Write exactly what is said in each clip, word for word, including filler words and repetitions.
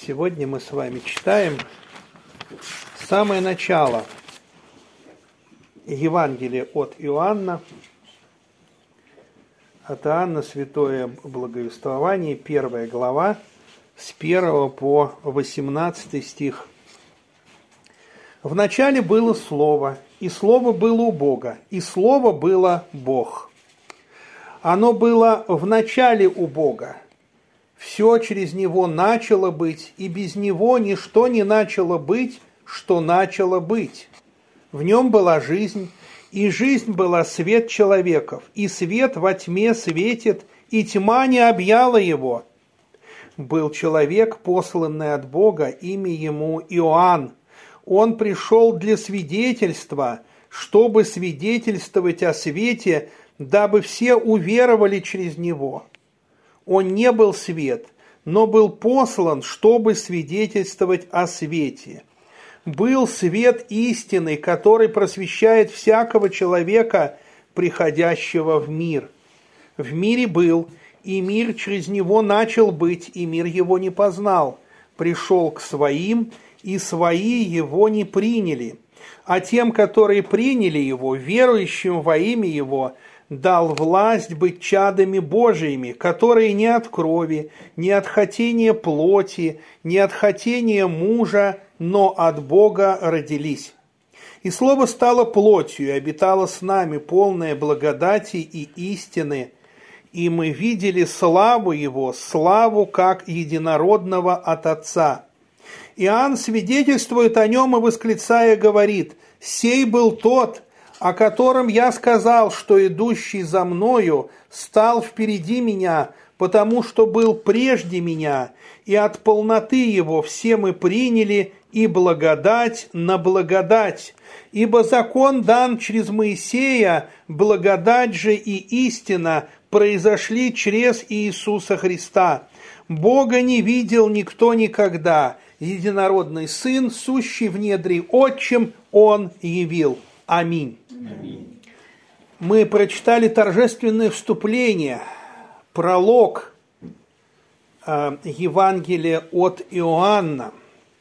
Сегодня мы с вами читаем самое начало Евангелия от Иоанна, от Иоанна Святое Благовествование, первая глава, с первого по восемнадцатый стих. «Вначале было Слово, и Слово было у Бога, и Слово было Бог. Оно было в начале у Бога. Все через Него начало быть, и без Него ничто не начало быть, что начало быть. В Нем была жизнь, и жизнь была свет человеков, и свет во тьме светит, и тьма не объяла Его. Был человек, посланный от Бога, имя Ему Иоанн. Он пришел для свидетельства, чтобы свидетельствовать о свете, дабы все уверовали через Него. Он не был свет, но был послан, чтобы свидетельствовать о свете. Был свет истины, который просвещает всякого человека, приходящего в мир. В мире был, и мир через него начал быть, и мир его не познал. Пришел к своим, и свои его не приняли. А тем, которые приняли его, верующим во имя его, дал власть быть чадами Божиими, которые не от крови, не от хотения плоти, не от хотения мужа, но от Бога родились. И Слово стало плотью и обитало с нами, полное благодати и истины, и мы видели славу Его, славу как единородного от Отца. Иоанн свидетельствует о Нем и, восклицая, говорит: «Сей был тот, о котором я сказал, что идущий за мною стал впереди меня, потому что был прежде меня, и от полноты его все мы приняли, и благодать на благодать. Ибо закон дан через Моисея, благодать же и истина произошли через Иисуса Христа. Бога не видел никто никогда, единородный Сын, сущий в недре Отчим, Он явил». Аминь. Аминь. Мы прочитали торжественное вступление, пролог э, Евангелия от Иоанна.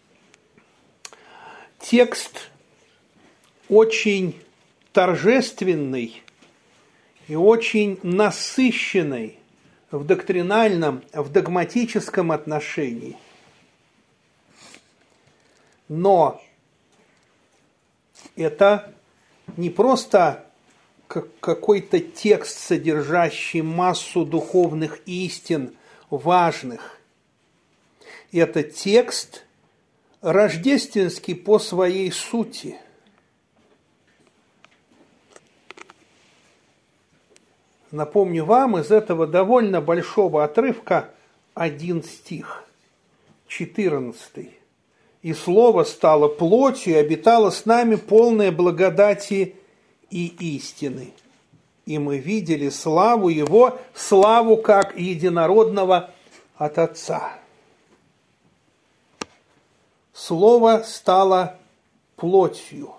Текст очень торжественный и очень насыщенный в доктринальном, в догматическом отношении. Но это не просто какой-то текст, содержащий массу духовных истин важных. Это текст рождественский по своей сути. Напомню вам из этого довольно большого отрывка один стих, четырнадцатый. «И Слово стало плотью, и обитало с нами, полное благодати и истины. И мы видели славу Его, славу как единородного от Отца». Слово стало плотью.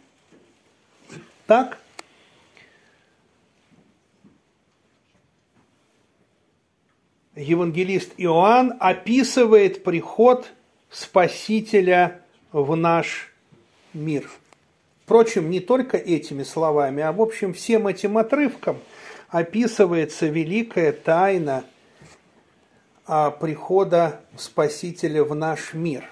Так? Евангелист Иоанн описывает приход Спасителя в наш мир. Впрочем, не только этими словами, а в общем всем этим отрывком описывается великая тайна прихода Спасителя в наш мир.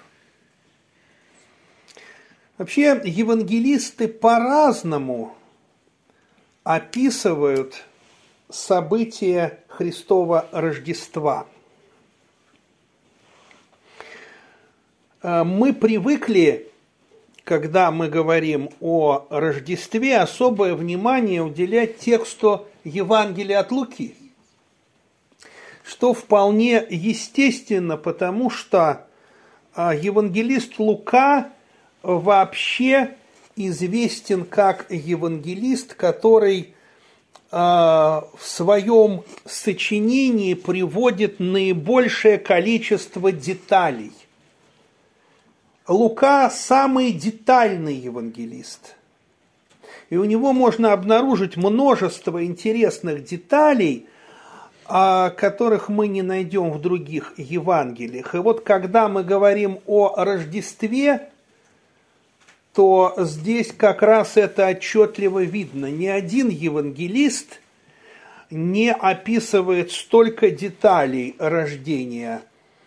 Вообще, евангелисты по-разному описывают события Христова Рождества. Мы привыкли, когда мы говорим о Рождестве, особое внимание уделять тексту Евангелия от Луки, что вполне естественно, потому что евангелист Лука вообще известен как евангелист, который в своем сочинении приводит наибольшее количество деталей. Лука – самый детальный евангелист. И у него можно обнаружить множество интересных деталей, которых мы не найдем в других Евангелиях. И вот когда мы говорим о Рождестве, то здесь как раз это отчетливо видно. Ни один евангелист не описывает столько деталей рождения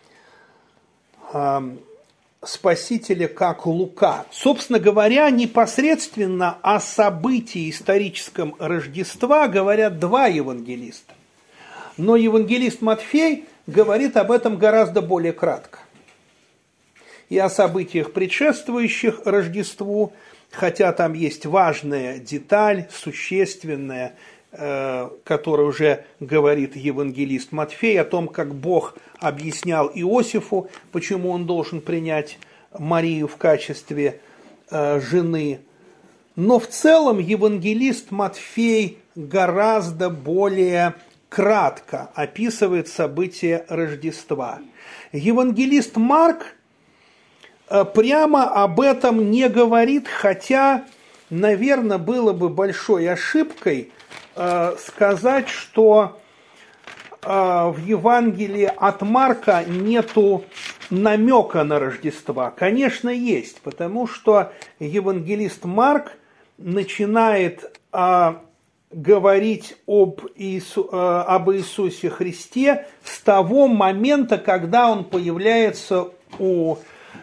э, Спасителя, как Лука. Собственно говоря, непосредственно о событии историческом Рождества говорят два евангелиста. Но евангелист Матфей говорит об этом гораздо более кратко. И о событиях, предшествующих Рождеству, хотя там есть важная деталь, существенная, э, которая уже говорит евангелист Матфей, о том, как Бог объяснял Иосифу, почему он должен принять Марию в качестве э, жены. Но в целом евангелист Матфей гораздо более кратко описывает события Рождества. Евангелист Марк прямо об этом не говорит, хотя, наверное, было бы большой ошибкой э, сказать, что э, в Евангелии от Марка нету намека на Рождество. Конечно, есть, потому что евангелист Марк начинает э, говорить об, Иису, э, об Иисусе Христе с того момента, когда он появляется у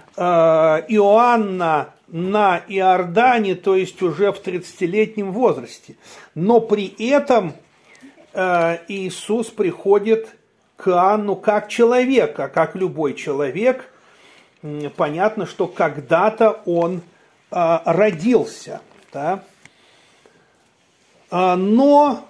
Иоанна на Иордане, то есть уже в тридцатилетнем возрасте. Но при этом Иисус приходит к Иоанну как человек, а как любой человек. Понятно, что когда-то он родился. Да? Но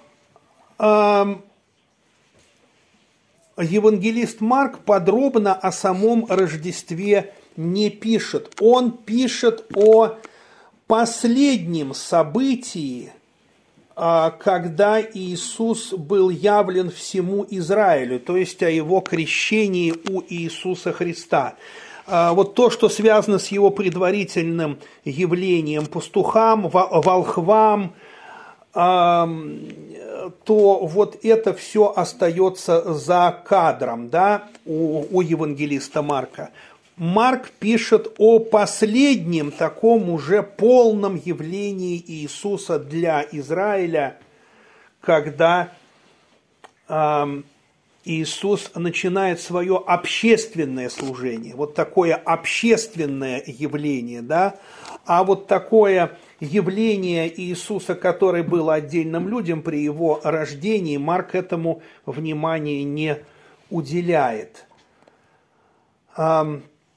евангелист Марк подробно о самом Рождестве не пишет. Он пишет о последнем событии, когда Иисус был явлен всему Израилю, то есть о его крещении у Иисуса Христа. Вот то, что связано с его предварительным явлением пастухам, волхвам, то вот это все остается за кадром, да, у, у евангелиста Марка. Марк пишет о последнем таком уже полном явлении Иисуса для Израиля, когда э, Иисус начинает свое общественное служение. Вот такое общественное явление, да, а вот такое явление Иисуса, которое было отдельным людям при его рождении, Марк этому внимания не уделяет. Э,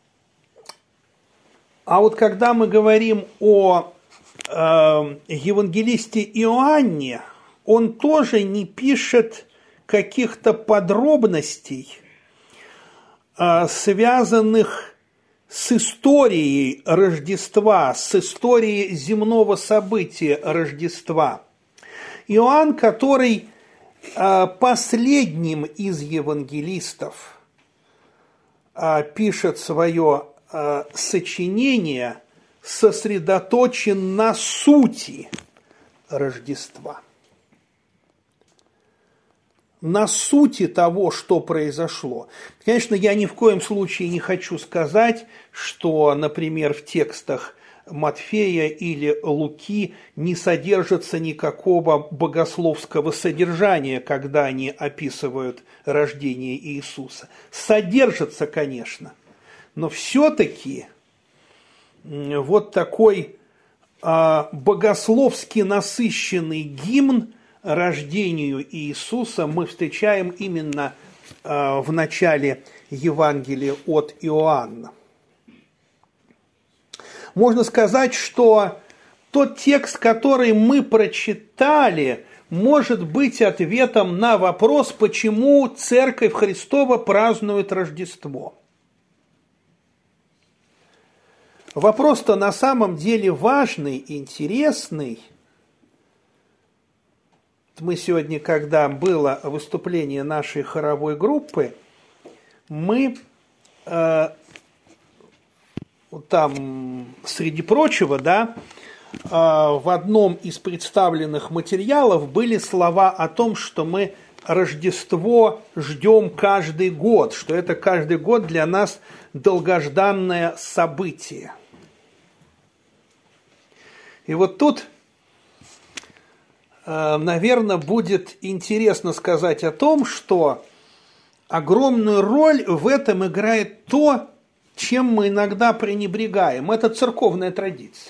А вот когда мы говорим о э, евангелисте Иоанне, он тоже не пишет каких-то подробностей, э, связанных с историей Рождества, с историей земного события Рождества. Иоанн, который э, последним из евангелистов э, пишет свое сочинение, сосредоточен на сути Рождества, на сути того, что произошло. Конечно, я ни в коем случае не хочу сказать, что, например, в текстах Матфея или Луки не содержится никакого богословского содержания, когда они описывают рождение Иисуса. Содержится, конечно. Но все-таки вот такой а, богословски насыщенный гимн рождению Иисуса мы встречаем именно а, в начале Евангелия от Иоанна. Можно сказать, что тот текст, который мы прочитали, может быть ответом на вопрос, почему Церковь Христова празднует Рождество. Вопрос-то на самом деле важный, интересный. Мы сегодня, когда было выступление нашей хоровой группы, мы э, там, среди прочего, да, в одном из представленных материалов были слова о том, что мы Рождество ждем каждый год, что это каждый год для нас долгожданное событие. И вот тут, наверное, будет интересно сказать о том, что огромную роль в этом играет то, чем мы иногда пренебрегаем. Это церковная традиция.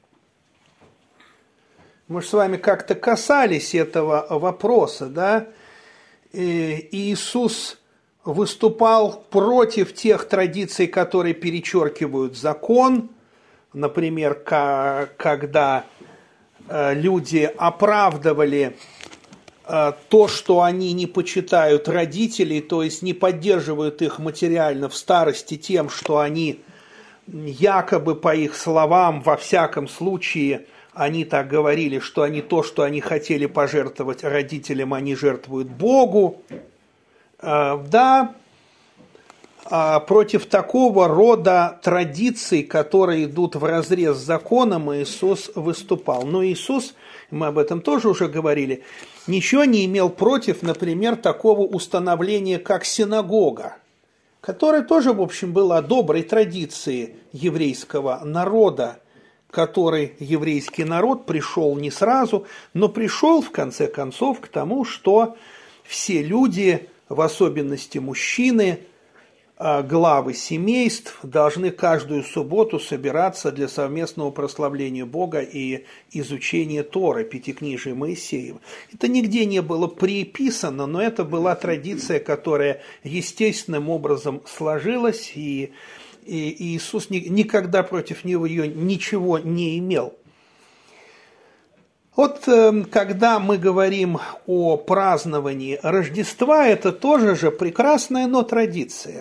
Мы же с вами как-то касались этого вопроса, да? И Иисус выступал против тех традиций, которые перечеркивают закон. Например, когда люди оправдывали то, что они не почитают родителей, то есть не поддерживают их материально в старости тем, что они якобы, по их словам, во всяком случае, они так говорили, что они то, что они хотели пожертвовать родителям, они жертвуют Богу. Да, против такого рода традиций, которые идут вразрез с законом, Иисус выступал. Но Иисус, мы об этом тоже уже говорили, ничего не имел против, например, такого установления, как синагога, которое тоже, в общем, было доброй традицией еврейского народа, который еврейский народ пришел не сразу, но пришел, в конце концов, к тому, что все люди, в особенности мужчины, главы семейств, должны каждую субботу собираться для совместного прославления Бога и изучения Торы, Пятикнижия Моисеева. Это нигде не было приписано, но это была традиция, которая естественным образом сложилась, и И Иисус никогда против него ее ничего не имел. Вот когда мы говорим о праздновании Рождества, это тоже же прекрасная, но традиция.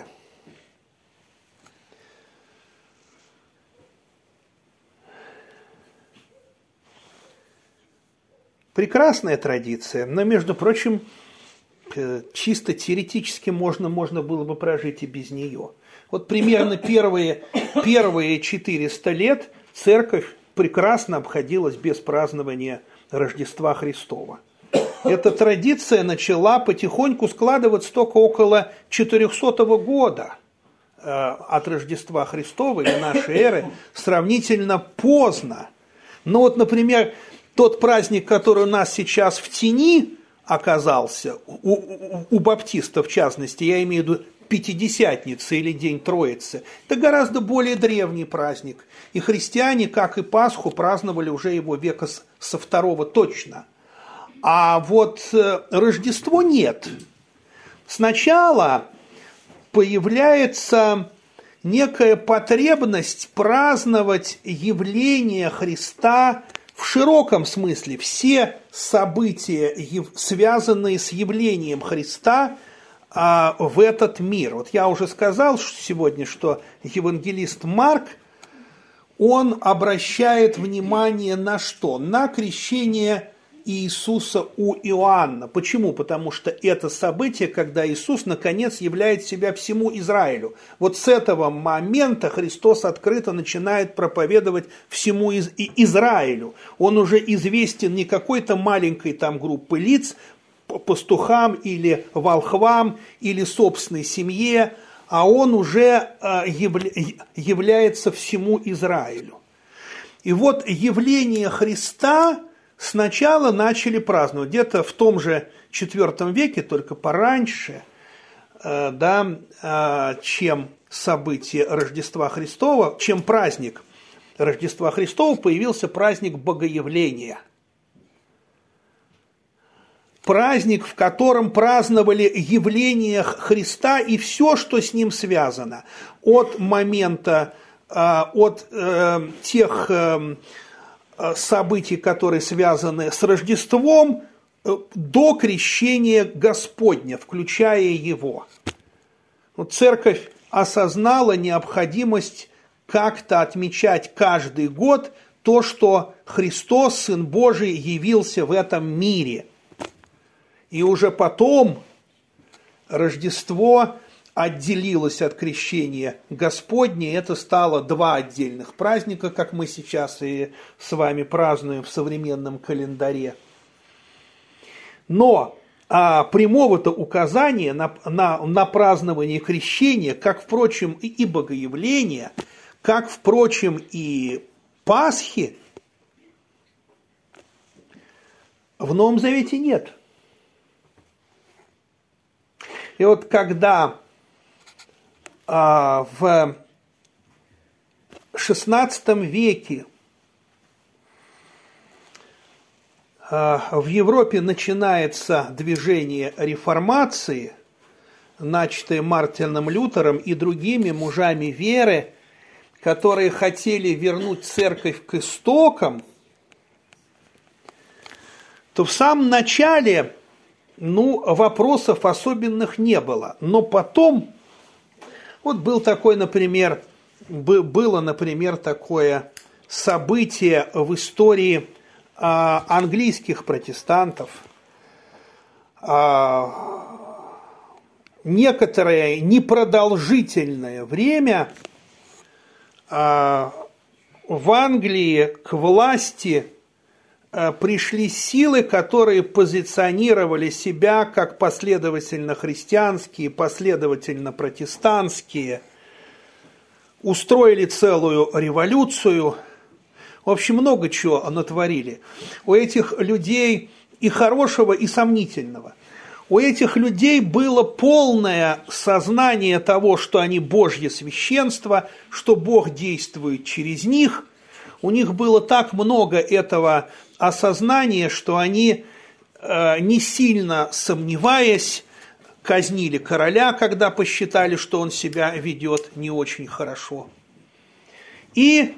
Прекрасная традиция, но, между прочим, чисто теоретически можно, можно было бы прожить и без нее. Вот примерно первые, первые четыреста лет церковь прекрасно обходилась без празднования Рождества Христова. Эта традиция начала потихоньку складываться только около четырехсотого года э, от Рождества Христова или нашей эры, сравнительно поздно. Но вот, например, тот праздник, который у нас сейчас в тени оказался, у, у, у баптистов в частности, я имею в виду Пятидесятница или День Троицы, это гораздо более древний праздник. И христиане, как и Пасху, праздновали уже его века со второго точно. А вот Рождество нет. Сначала появляется некая потребность праздновать явление Христа в широком смысле. Все события, связанные с явлением Христа, в этот мир. Вот я уже сказал сегодня, что евангелист Марк, он обращает внимание на что? На крещение Иисуса у Иоанна. Почему? Потому что это событие, когда Иисус наконец являет себя всему Израилю. Вот с этого момента Христос открыто начинает проповедовать всему из- Израилю. Он уже известен не какой-то маленькой там группы лиц, пастухам или волхвам или собственной семье, а он уже является всему Израилю. И вот явление Христа сначала начали праздновать, где-то в том же четвёртом веке, только пораньше, да, чем событие Рождества Христова, чем праздник Рождества Христова, появился праздник Богоявления. Праздник, в котором праздновали явление Христа и все, что с ним связано. От момента, от тех событий, которые связаны с Рождеством, до крещения Господня, включая его. Церковь осознала необходимость как-то отмечать каждый год то, что Христос, Сын Божий, явился в этом мире. И уже потом Рождество отделилось от крещения Господня, и это стало два отдельных праздника, как мы сейчас и с вами празднуем в современном календаре. Но а прямого-то указания на, на, на празднование крещения, как, впрочем, и, и богоявления, как, впрочем, и Пасхи, в Новом Завете нет. И вот когда а, в шестнадцатом веке а, в Европе начинается движение реформации, начатое Мартином Лютером и другими мужами веры, которые хотели вернуть церковь к истокам, то в самом начале, ну, вопросов особенных не было. Но потом, вот был такой, например, было, например, такое событие в истории а, английских протестантов. А, некоторое непродолжительное время а, в Англии к власти пришли силы, которые позиционировали себя как последовательно христианские, последовательно протестантские, устроили целую революцию, в общем, много чего натворили. У этих людей и хорошего, и сомнительного. У этих людей было полное сознание того, что они Божье священство, что Бог действует через них. У них было так много этого осознания, что они, э, не сильно сомневаясь, казнили короля, когда посчитали, что он себя ведет не очень хорошо. И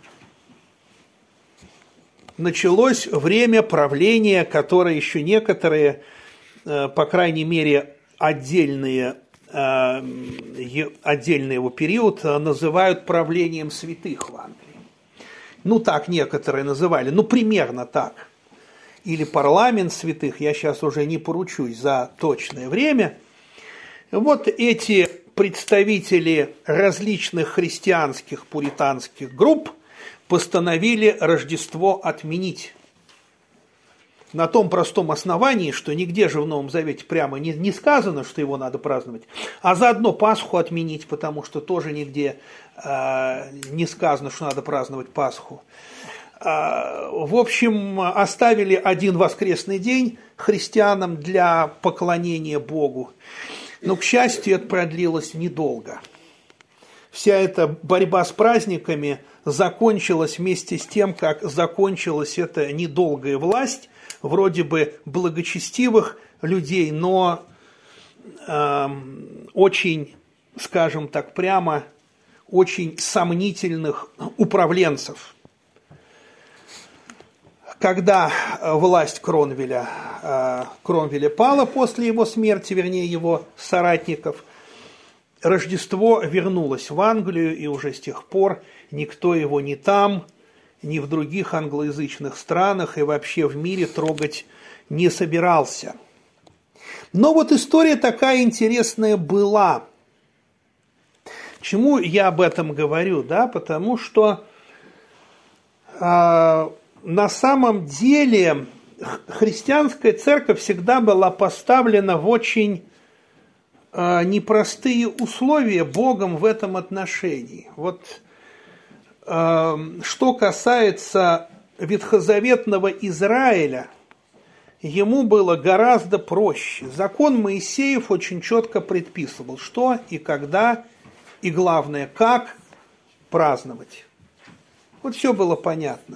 началось время правления, которое еще некоторые, э, по крайней мере, отдельные, э, отдельный его период называют правлением святых в Англии. Ну, так некоторые называли, ну, примерно так. Или парламент святых, я сейчас уже не поручусь за точное время. Вот эти представители различных христианских пуританских групп постановили Рождество отменить. На том простом основании, что нигде же в Новом Завете прямо не, не сказано, что его надо праздновать, а заодно Пасху отменить, потому что тоже нигде э, не сказано, что надо праздновать Пасху. Э, в общем, оставили один воскресный день христианам для поклонения Богу. Но, к счастью, это продлилось недолго. Вся эта борьба с праздниками закончилась вместе с тем, как закончилась эта недолгая власть, вроде бы благочестивых людей, но э, очень, скажем так прямо, очень сомнительных управленцев. Когда власть Кромвеля, э, Кромвеля пала после его смерти, вернее его соратников, Рождество вернулось в Англию, и уже с тех пор никто его ни там, ни в других англоязычных странах и вообще в мире трогать не собирался. Но вот история такая интересная была. Чему я об этом говорю? Да? Потому что э, на самом деле христианская церковь всегда была поставлена в очень э, непростые условия Богом в этом отношении. Вот что касается ветхозаветного Израиля, ему было гораздо проще. Закон Моисеев очень четко предписывал, что и когда, и главное, как праздновать. Вот все было понятно.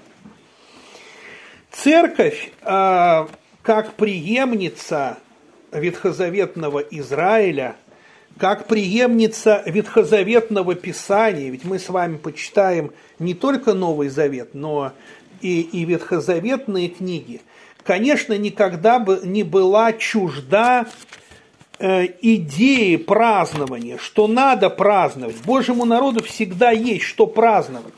Церковь, как преемница ветхозаветного Израиля, как преемница ветхозаветного Писания, ведь мы с вами почитаем не только Новый Завет, но и, и ветхозаветные книги, конечно, никогда бы не была чужда э, идеи празднования, что надо праздновать. Божьему народу всегда есть что праздновать.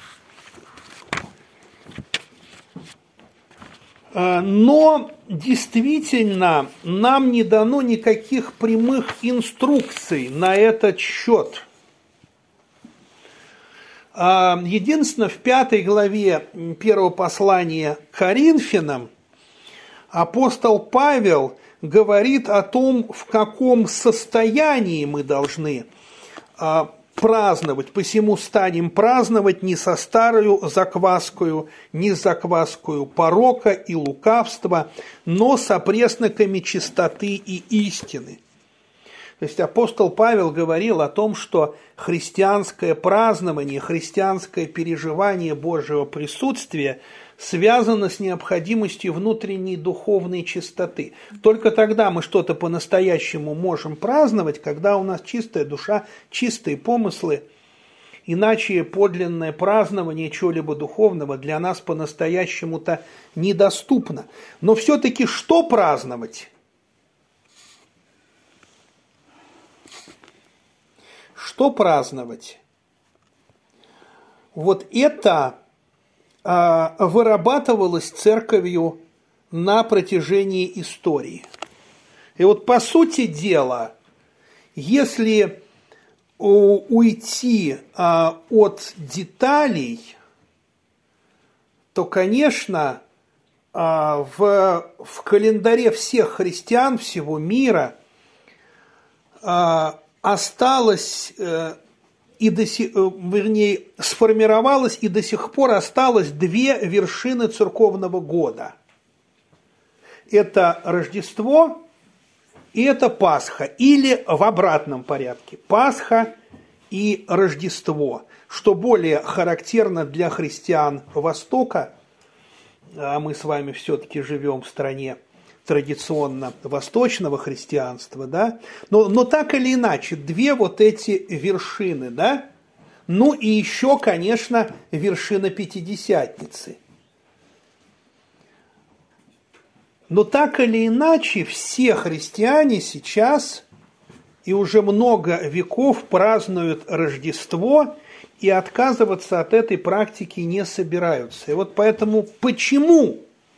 Но действительно нам не дано никаких прямых инструкций на этот счет. Единственное, в пятой главе первого послания к Коринфянам апостол Павел говорит о том, в каком состоянии мы должны а, праздновать. «Посему станем праздновать не со старою закваскою, не с закваскою порока и лукавства, но с опресноками чистоты и истины». То есть апостол Павел говорил о том, что христианское празднование, христианское переживание Божьего присутствия связано с необходимостью внутренней духовной чистоты. Только тогда мы что-то по-настоящему можем праздновать, когда у нас чистая душа, чистые помыслы. Иначе подлинное празднование чего-либо духовного для нас по-настоящему-то недоступно. Но все-таки что праздновать? Что праздновать? Вот это а, вырабатывалось церковью на протяжении истории. И вот по сути дела, если у, уйти а, от деталей, то, конечно, а, в, в календаре всех христиан всего мира а, осталось, э, и до сих, э, вернее, сформировалось и до сих пор осталось две вершины церковного года. Это Рождество и это Пасха, или в обратном порядке. Пасха и Рождество, что более характерно для христиан Востока, а мы с вами все-таки живем в стране традиционно восточного христианства, да, но, но так или иначе, две вот эти вершины, да, ну и еще, конечно, вершина Пятидесятницы. Но так или иначе, все христиане сейчас и уже много веков празднуют Рождество и отказываться от этой практики не собираются. И вот поэтому почему?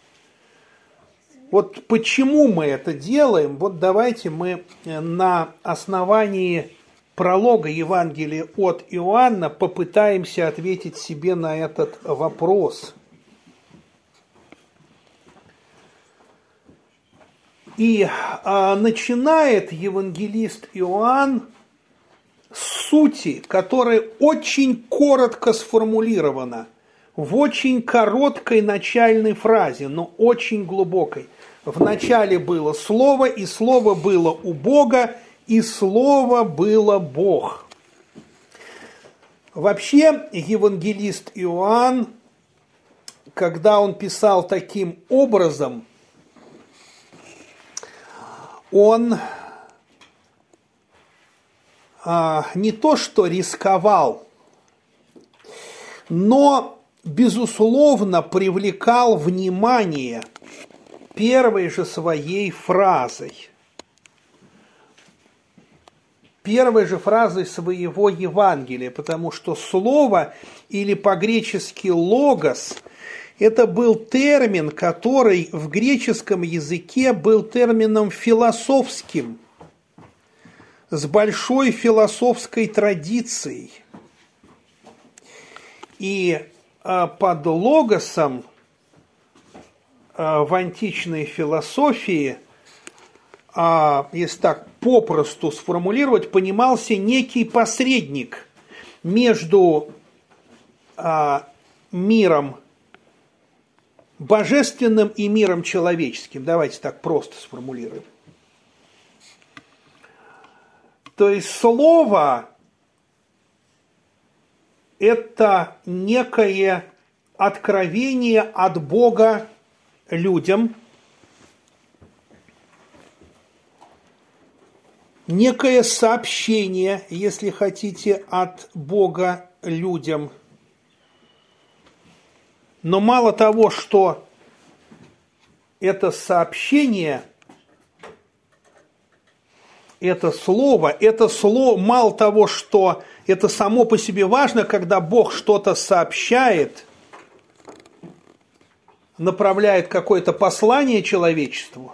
Вот почему мы это делаем? Вот давайте мы на основании пролога Евангелия от Иоанна попытаемся ответить себе на этот вопрос. И а, начинает евангелист Иоанн с сути, которая очень коротко сформулирована, в очень короткой начальной фразе, но очень глубокой. В начале было Слово, и Слово было у Бога, и Слово было Бог. Вообще, евангелист Иоанн, когда он писал таким образом, он а, не то что рисковал, но, безусловно, привлекал внимание первой же своей фразой. Первой же фразой своего Евангелия, потому что слово, или по-гречески логос, это был термин, который в греческом языке был термином философским, с большой философской традицией. И под логосом в античной философии, если так попросту сформулировать, понимался некий посредник между миром божественным и миром человеческим. Давайте так просто сформулируем. То есть слово – это некое откровение от Бога людям, некое сообщение, если хотите, от Бога людям. Но мало того, что это сообщение, это слово, это слово, мало того, что это само по себе важно, когда Бог что-то сообщает, направляет какое-то послание человечеству,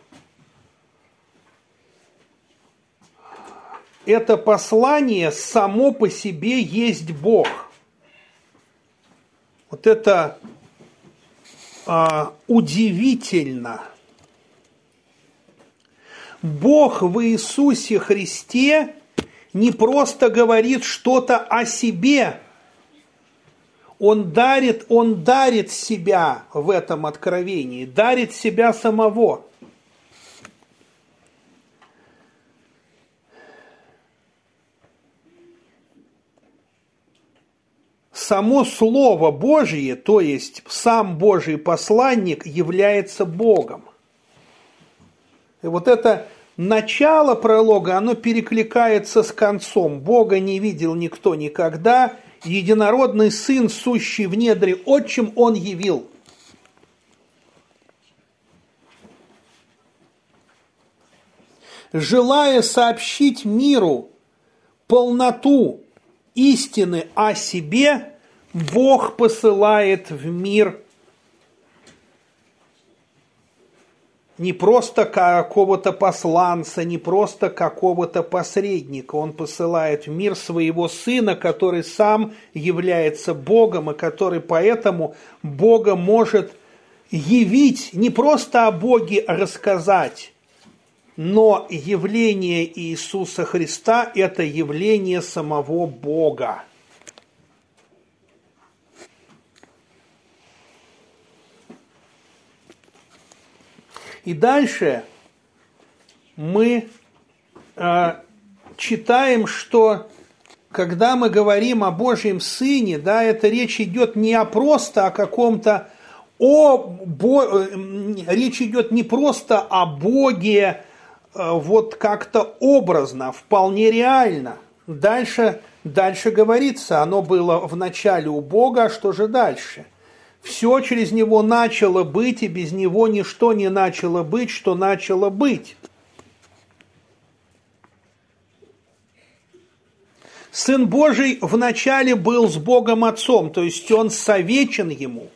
это послание само по себе есть Бог. Вот это а, удивительно. Бог в Иисусе Христе не просто говорит что-то о себе. Он дарит, он дарит себя в этом откровении, дарит себя самого. Само Слово Божие, то есть сам Божий посланник, является Богом. И вот это начало пролога, оно перекликается с концом. Бога не видел никто никогда, единородный Сын, сущий в недре Отчим, Он явил. Желая сообщить миру полноту истины о себе, Бог посылает в мир не просто какого-то посланца, не просто какого-то посредника. Он посылает в мир своего Сына, который сам является Богом, и который поэтому Бога может явить, не просто о Боге рассказать, но явление Иисуса Христа – это явление самого Бога. И дальше мы э, читаем, что когда мы говорим о Божьем Сыне, да, это речь идет не о просто о каком-то, о, бо, речь идет не просто о Боге, э, вот как-то образно, вполне реально. Дальше, дальше говорится, оно было в начале у Бога, а что же дальше? Все через Него начало быть, и без Него ничто не начало быть, что начало быть. Сын Божий вначале был с Богом Отцом, то есть Он совечен Ему.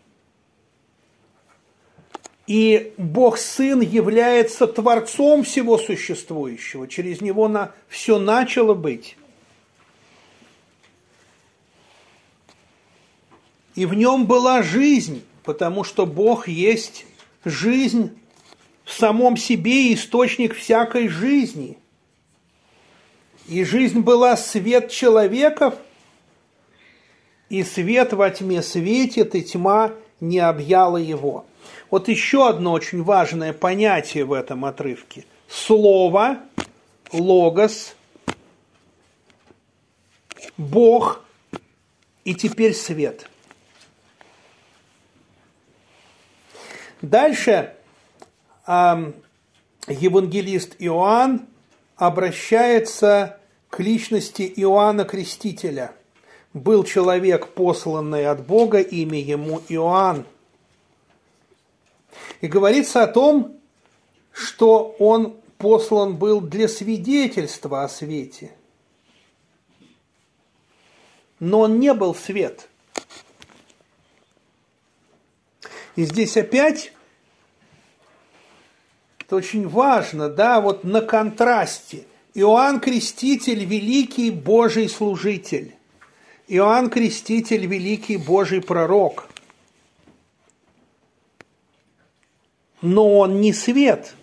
И Бог Сын является Творцом всего существующего, через Него на все начало быть. И в нем была жизнь, потому что Бог есть жизнь в самом себе и источник всякой жизни. И жизнь была свет человеков, и свет во тьме светит, и тьма не объяла его. Вот еще одно очень важное понятие в этом отрывке. Слово, логос, Бог и теперь свет. Дальше э, евангелист Иоанн обращается к личности Иоанна Крестителя. Был человек, посланный от Бога, имя ему Иоанн. И говорится о том, что он послан был для свидетельства о свете. Но он не был свет. И здесь опять это очень важно, да, вот на контрасте. Иоанн Креститель – великий Божий служитель. Иоанн Креститель – великий Божий пророк. Но он не свет.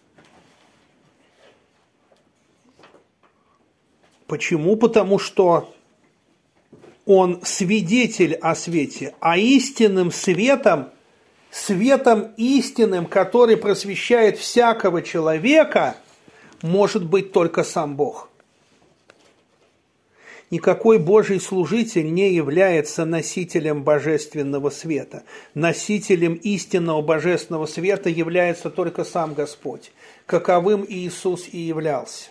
Почему? Потому что он свидетель о свете, а истинным светом, светом истинным, который просвещает всякого человека, может быть только сам Бог. Никакой Божий служитель не является носителем божественного света. Носителем истинного божественного света является только сам Господь, каковым Иисус и являлся.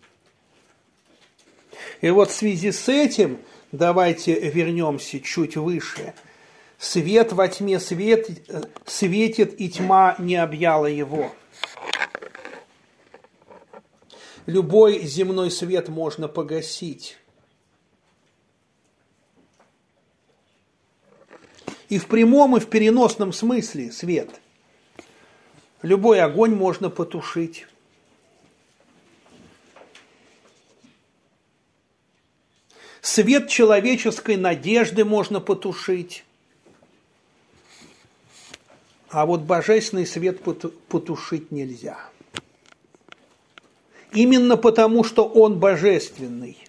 И вот в связи с этим давайте вернемся чуть выше. Свет во тьме свет, светит, и тьма не объяла его. Любой земной свет можно погасить. И в прямом, и в переносном смысле свет. Любой огонь можно потушить. Свет человеческой надежды можно потушить. А вот божественный свет потушить нельзя. именно потому, что Он божественный.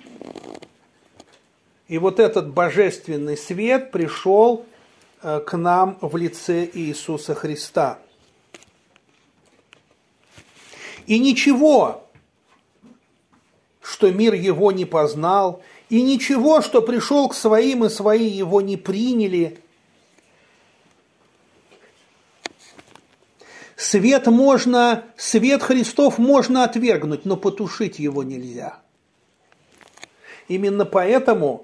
И вот этот божественный свет пришел к нам в лице Иисуса Христа. И ничего, что мир Его не познал, и ничего, что пришел к своим, и свои Его не приняли. Свет можно, свет Христов можно отвергнуть, но потушить его нельзя. Именно поэтому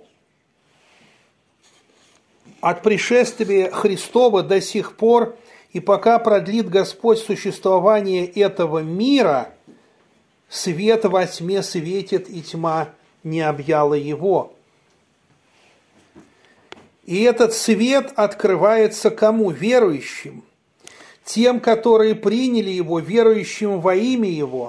от пришествия Христова до сих пор, и пока продлит Господь существование этого мира, свет во тьме светит, и тьма не объяла его. И этот свет открывается кому? Верующим. Тем, которые приняли его, верующим во имя его.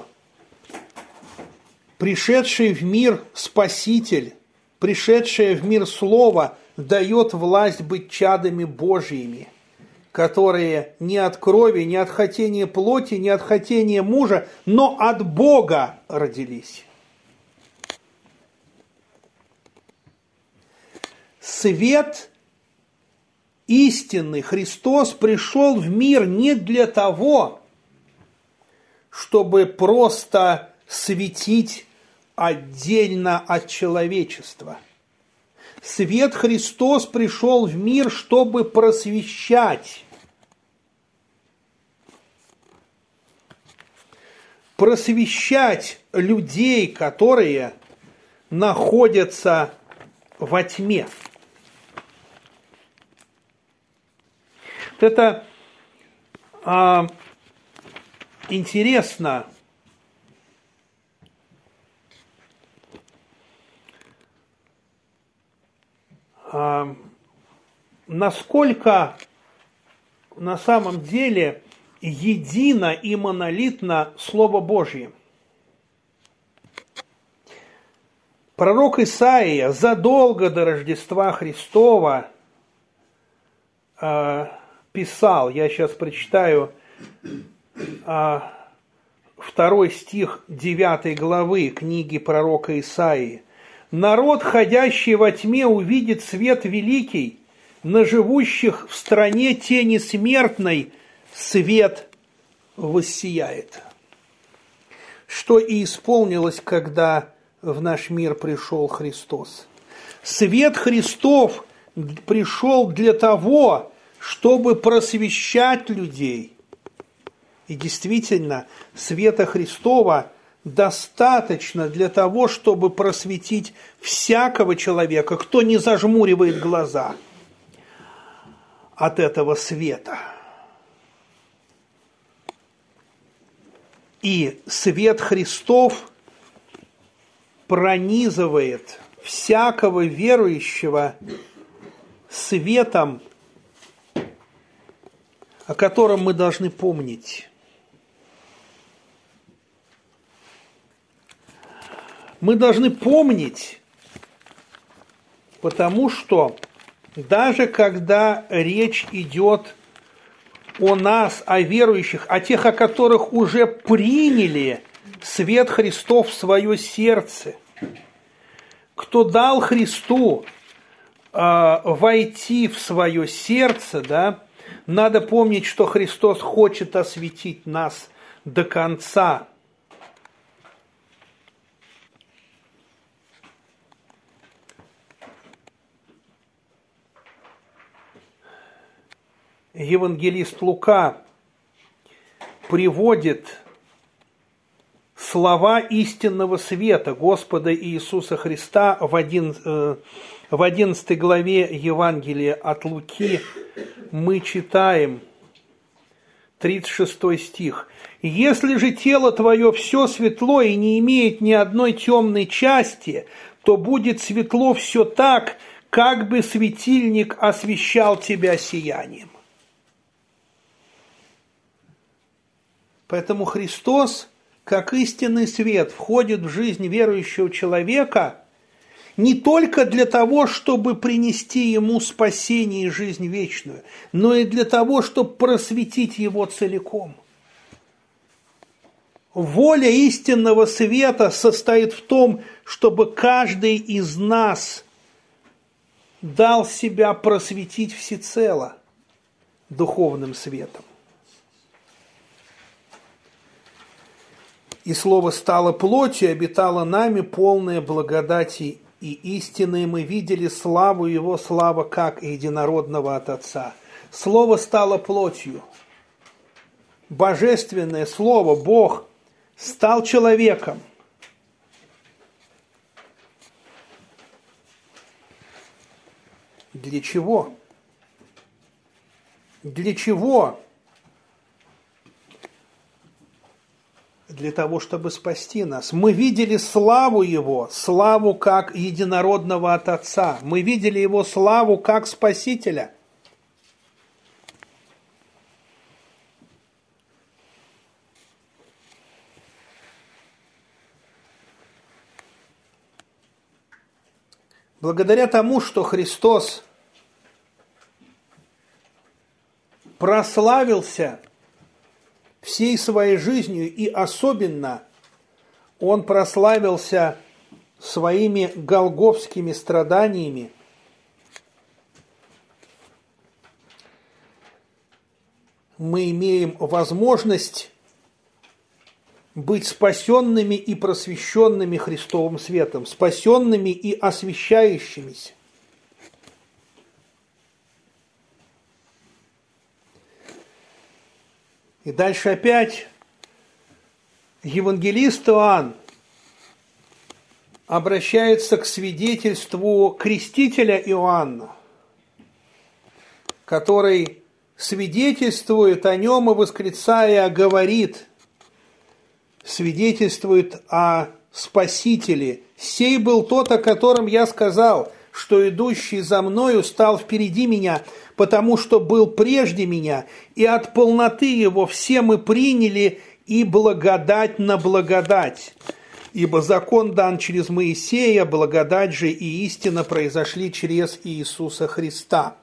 Пришедший в мир Спаситель, пришедшее в мир Слово дает власть быть чадами Божьими, которые не от крови, не от хотения плоти, не от хотения мужа, но от Бога родились. Свет истинный Христос пришел в мир не для того, чтобы просто светить отдельно от человечества. Свет Христос пришел в мир, чтобы просвещать. Просвещать людей, которые находятся во тьме. Это а, интересно. А, насколько на самом деле едино и монолитно Слово Божье. Пророк Исаия задолго до Рождества Христова э, писал, я сейчас прочитаю э, второй стих девятой главы книги пророка Исаии. «Народ, ходящий во тьме, увидит свет великий, на живущих в стране тени смертной свет воссияет». Что и исполнилось, когда в наш мир пришел Христос. Свет Христов пришел для того, чтобы просвещать людей. И действительно, света Христова достаточно для того, чтобы просветить всякого человека, кто не зажмуривает глаза от этого света. И свет Христов пронизывает всякого верующего светом, о котором мы должны помнить. Мы должны помнить, потому что даже когда речь идет о нас, о верующих, о тех, о которых уже приняли свет Христов в свое сердце, кто дал Христу э, войти в свое сердце, да, надо помнить, что Христос хочет осветить нас до конца. Евангелист Лука приводит слова истинного света Господа Иисуса Христа в, один, в одиннадцатой главе Евангелия от Луки. Мы читаем тридцать шестой стих. «Если же тело твое все светло и не имеет ни одной темной части, то будет светло все так, как бы светильник освещал тебя сиянием». Поэтому Христос, как истинный свет, входит в жизнь верующего человека не только для того, чтобы принести ему спасение и жизнь вечную, но и для того, чтобы просветить его целиком. Воля истинного света состоит в том, чтобы каждый из нас дал себя просветить всецело духовным светом. И Слово стало плотью, обитало нами, полное благодати и истины, и мы видели славу Его, слава как единородного от Отца. Слово стало плотью. Божественное Слово, Бог, стал человеком. Для чего? Для чего? Для того, чтобы спасти нас. Мы видели славу Его, славу как единородного от Отца. Мы видели Его славу как Спасителя. Благодаря тому, что Христос прославился всей своей жизнью, и особенно Он прославился своими голгофскими страданиями, мы имеем возможность быть спасенными и просвещенными Христовым светом, спасенными и освящающимися. И дальше опять евангелист Иоанн обращается к свидетельству крестителя Иоанна, который свидетельствует о нем и восклицая говорит, свидетельствует о Спасителе. «Сей был тот, о котором я сказал, что идущий за мною стал впереди меня, потому что был прежде меня, и от полноты его все мы приняли и благодать на благодать. Ибо закон дан через Моисея, благодать же и истина произошли через Иисуса Христа».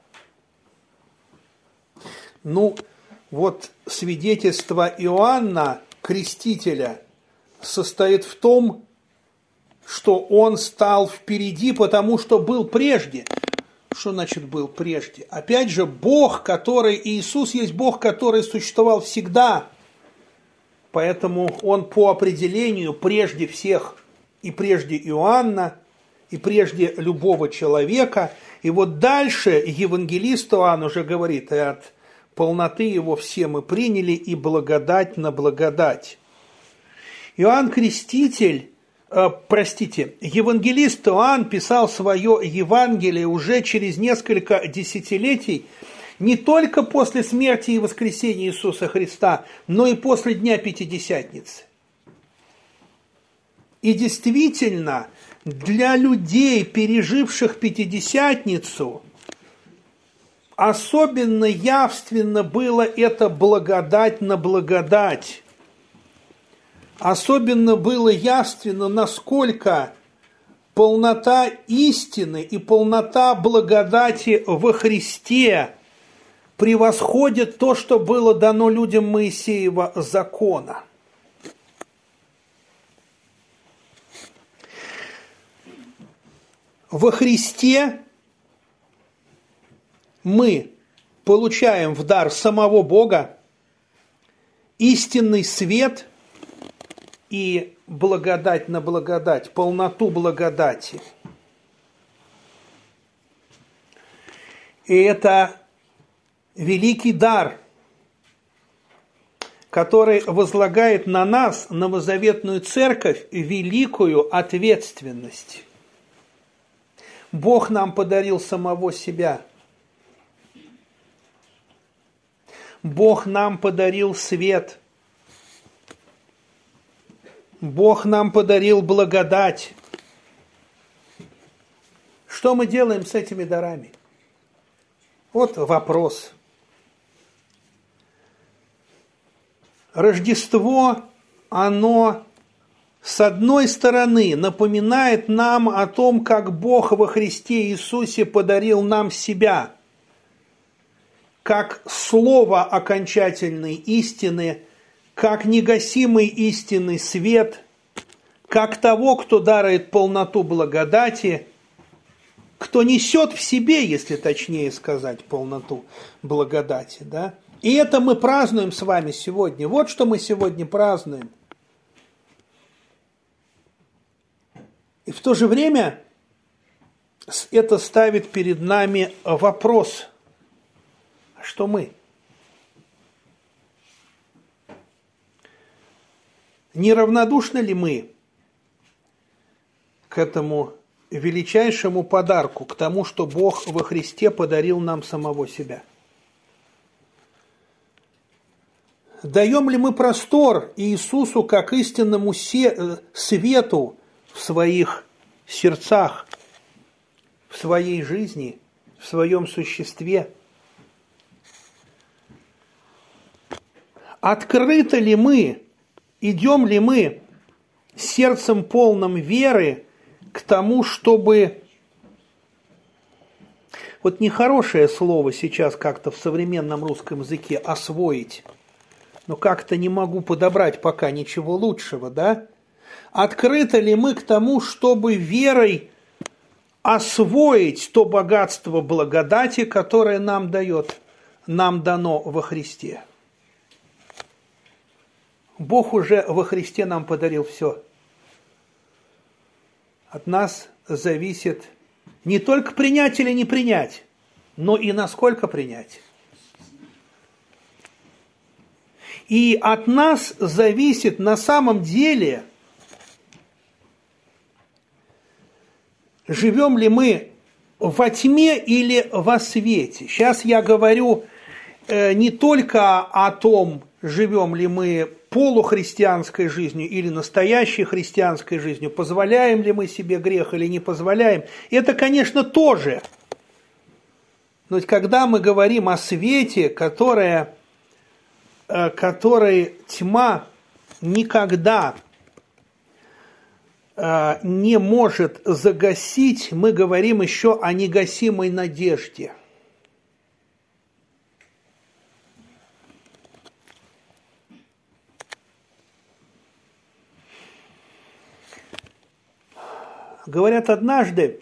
Ну, вот свидетельство Иоанна, крестителя, состоит в том, что он стал впереди, потому что был прежде. Что значит был прежде? Опять же, Бог, который, Иисус есть Бог, который существовал всегда. Поэтому он по определению прежде всех, и прежде Иоанна, и прежде любого человека. И вот дальше евангелист Иоанн уже говорит, и от полноты его все мы приняли, и благодать на благодать. Иоанн Креститель, э, простите, евангелист Иоанн писал свое Евангелие уже через несколько десятилетий, не только после смерти и воскресения Иисуса Христа, но и после Дня Пятидесятницы. И действительно, для людей, переживших Пятидесятницу, особенно явственно было это благодать на благодать. Особенно было явственно, насколько полнота истины и полнота благодати во Христе превосходит то, что было дано людям Моисеева закона. Во Христе мы получаем в дар самого Бога истинный свет и благодать на благодать, полноту благодати. И это великий дар, который возлагает на нас, новозаветную церковь, великую ответственность. Бог нам подарил самого себя. Бог нам подарил свет. Бог нам подарил благодать. Что мы делаем с этими дарами? Вот вопрос. Рождество, оно, с одной стороны, напоминает нам о том, как Бог во Христе Иисусе подарил нам себя, как слово окончательной истины, как негасимый истинный свет, как того, кто дарует полноту благодати, кто несет в себе, если точнее сказать, полноту благодати. Да? И это мы празднуем с вами сегодня. Вот что мы сегодня празднуем. И в то же время это ставит перед нами вопрос, что мы? Неравнодушны ли мы к этому величайшему подарку, к тому, что Бог во Христе подарил нам самого себя? Даем ли мы простор Иисусу как истинному свету в своих сердцах, в своей жизни, в своем существе? Открыты ли мы, идем ли мы сердцем полным веры к тому, чтобы... Вот нехорошее слово сейчас как-то в современном русском языке «освоить», но как-то не могу подобрать пока ничего лучшего, да? Открыты ли мы к тому, чтобы верой освоить то богатство благодати, которое нам дает, нам дано во Христе? Бог уже во Христе нам подарил все. От нас зависит не только принять или не принять, но и насколько принять. И от нас зависит на самом деле, живем ли мы во тьме или во свете. Сейчас я говорю э, не только о том, живем ли мы полухристианской жизнью или настоящей христианской жизнью, позволяем ли мы себе грех или не позволяем. Это, конечно, тоже. Но ведь когда мы говорим о свете, которое, э, который тьма никогда э, не может загасить, мы говорим еще о негасимой надежде. Говорят, однажды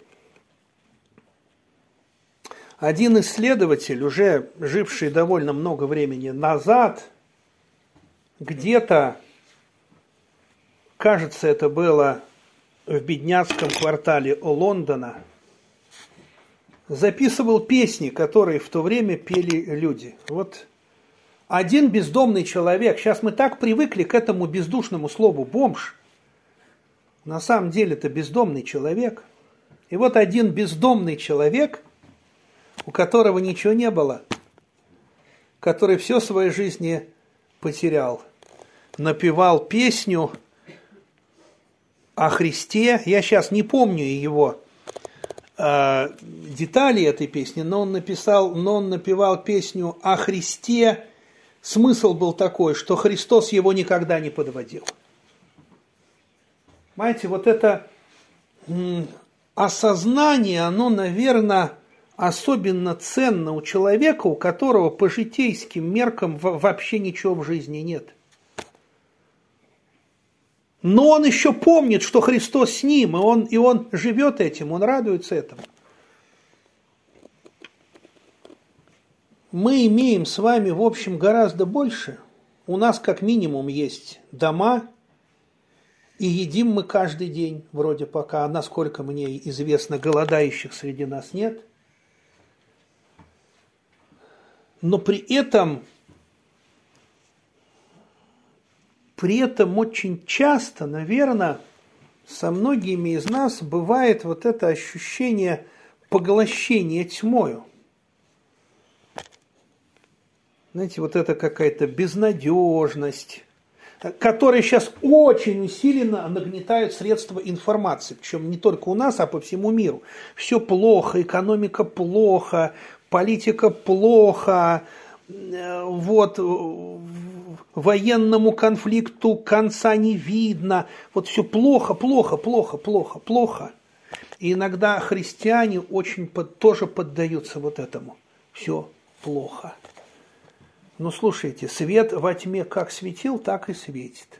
один исследователь, уже живший довольно много времени назад, где-то, кажется, это было в бедняцком квартале Лондона, записывал песни, которые в то время пели люди. Вот один бездомный человек, сейчас мы так привыкли к этому бездушному слову «бомж», на самом деле это бездомный человек. И вот один бездомный человек, у которого ничего не было, который все в своей жизни потерял, напевал песню о Христе. Я сейчас не помню его э, детали этой песни, но он написал, но он напевал песню о Христе. Смысл был такой, что Христос его никогда не подводил. Понимаете, вот это м, осознание, оно, наверное, особенно ценно у человека, у которого по житейским меркам в, вообще ничего в жизни нет. Но он еще помнит, что Христос с ним, и он, и он живет этим, он радуется этому. Мы имеем с вами, в общем, гораздо больше. У нас как минимум есть дома, и едим мы каждый день, вроде пока, насколько мне известно, голодающих среди нас нет. Но при этом, при этом очень часто, наверное, со многими из нас бывает вот это ощущение поглощения тьмою. Знаете, вот это какая-то безнадежность, которые сейчас очень усиленно нагнетают средства информации, причем не только у нас, а по всему миру. Все плохо, экономика плохо, политика плохо, вот, военному конфликту конца не видно, вот все плохо, плохо, плохо, плохо, плохо. И иногда христиане очень под, тоже поддаются вот этому. Все плохо. Ну, слушайте, свет во тьме как светил, так и светит.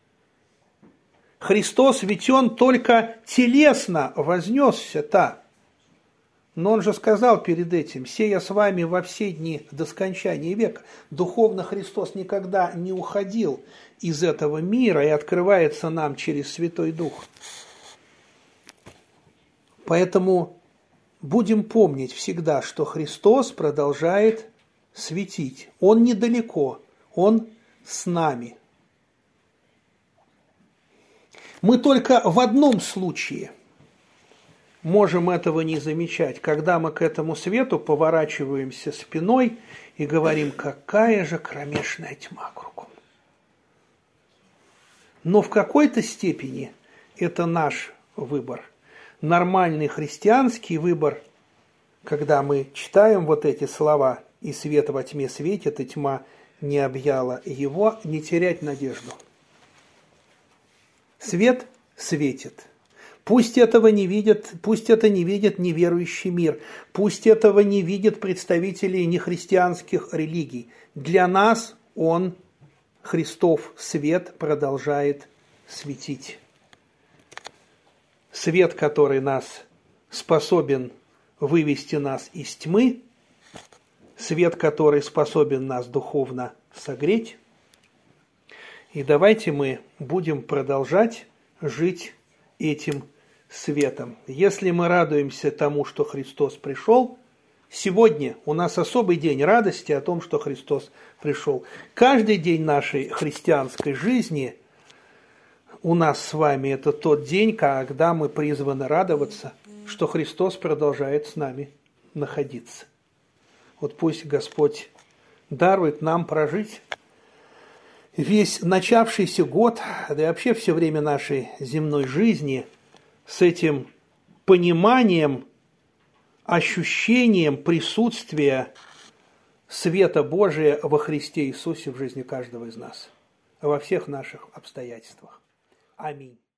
Христос, ведь Он только телесно вознесся-то. Но Он же сказал перед этим: «Се я с вами во все дни до скончания века». Духовно Христос никогда не уходил из этого мира и открывается нам через Святой Дух. Поэтому будем помнить всегда, что Христос продолжает светить. Он недалеко, Он с нами. Мы только в одном случае можем этого не замечать, когда мы к этому свету поворачиваемся спиной и говорим: какая же кромешная тьма кругом. Но в какой-то степени это наш выбор. Нормальный христианский выбор, когда мы читаем вот эти слова: «И свет во тьме светит, и тьма не объяла его», не терять надежду. Свет светит. Пусть этого не видят, пусть это не видит неверующий мир, пусть этого не видят представители нехристианских религий. Для нас он, Христов свет, продолжает светить. Свет, который нас способен вывести нас из тьмы, свет, который способен нас духовно согреть. И давайте мы будем продолжать жить этим светом. Если мы радуемся тому, что Христос пришел, сегодня у нас особый день радости о том, что Христос пришел. Каждый день нашей христианской жизни у нас с вами это тот день, когда мы призваны радоваться, что Христос продолжает с нами находиться. Вот пусть Господь дарует нам прожить весь начавшийся год, да и вообще все время нашей земной жизни с этим пониманием, ощущением присутствия света Божия во Христе Иисусе в жизни каждого из нас, во всех наших обстоятельствах. Аминь.